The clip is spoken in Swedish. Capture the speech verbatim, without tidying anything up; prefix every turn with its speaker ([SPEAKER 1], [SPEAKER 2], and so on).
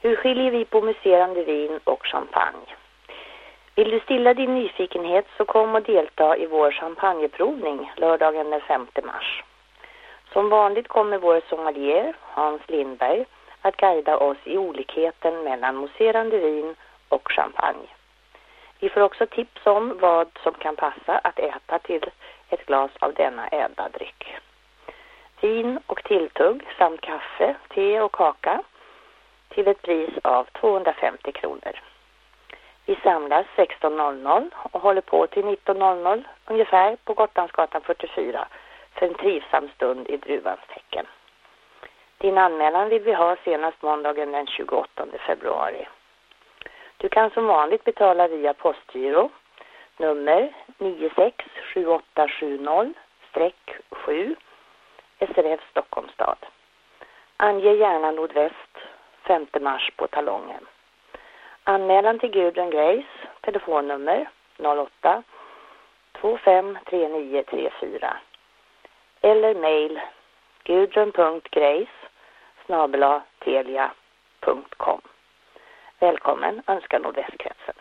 [SPEAKER 1] Hur skiljer vi på muserande vin och champagne? Vill du stilla din nyfikenhet så kom och delta i vår champagneprovning lördagen den femte mars. Som vanligt kommer vår sommelier Hans Lindberg att guida oss i olikheten mellan mousserande vin och champagne. Vi får också tips om vad som kan passa att äta till ett glas av denna ädla dryck. Vin och tilltugg samt kaffe, te och kaka till ett pris av tvåhundrafemtio kronor. Vi samlas sexton noll noll och håller på till nitton noll noll ungefär på Gotlandsgatan fyrtiofyra för en trivsam stund i druvans tecken. Din anmälan vill vi ha senast måndagen den tjugoåttonde februari. Du kan som vanligt betala via postgiro nummer nio sex sju åtta sju noll sju S R F Stockholms stad. Ange gärna nordväst femte mars på talongen. Anmälan till Gudrun Grace, telefonnummer noll åtta två fem tre nio tre fyra eller mail gudrun punkt grace snabel-a telia punkt com. Välkommen, önskar Nordvästkretsen.